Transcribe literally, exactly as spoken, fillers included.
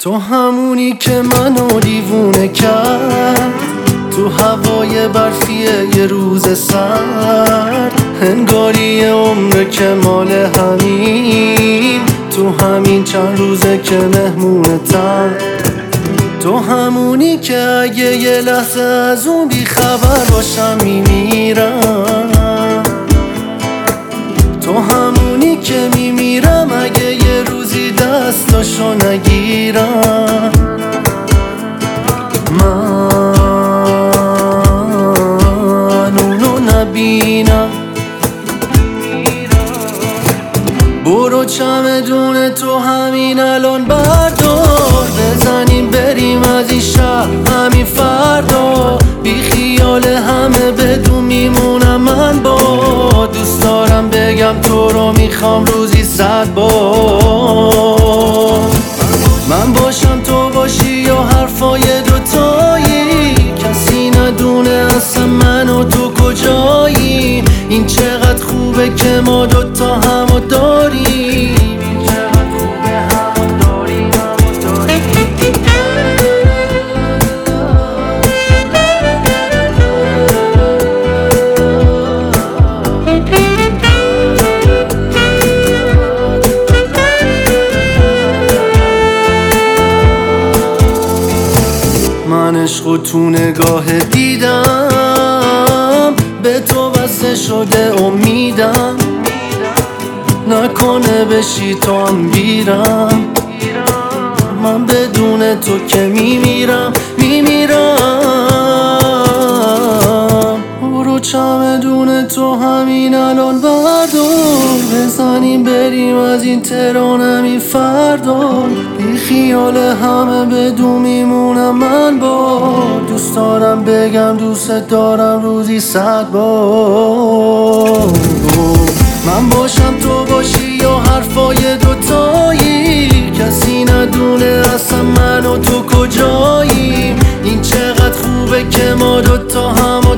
تو همونی که منو دیوونه کرد، تو هوای برفی یه روز سرد، انگاری عمر که مال همین، تو همین چند روزه که مهمونتم. تو همونی که اگه یه لحظه از اون بی خبر باشم میمیرم. تو همونی که میمیرم اگه یه روزی دستاشو نگیرم. من اونو نبینم. برو چمدون تو همین الان بردار، بزنیم بریم از این شهر همین فردا. بی خیال همه بدون میمونم من، با دوست دارم بگم تو رو میخوام روزی صد بار. من باشم تو باشی یا حرفای دوتایی، کسی ندونه اصلا من و تو کجایی. این چقدر خوبه که ما دوتا همو داریم. من عشقو تو نگاه دیدم، به تو بسته شده امیدم، نکنه بشی تو هم بیرم. من بدون تو که میمیرم میمیرم. برو چمدون تو همین الان بردار، بزنیم بریم از این تهران همین فردا. بی خیال همه بدون میمونم من، با دوست دارم بگم دوست دارم روزی صد بار. من باشم تو باشی یا حرفای دوتایی، کسی ندونه اصلا من و تو کجاییم. این چقدر خوبه که ما دوتا هم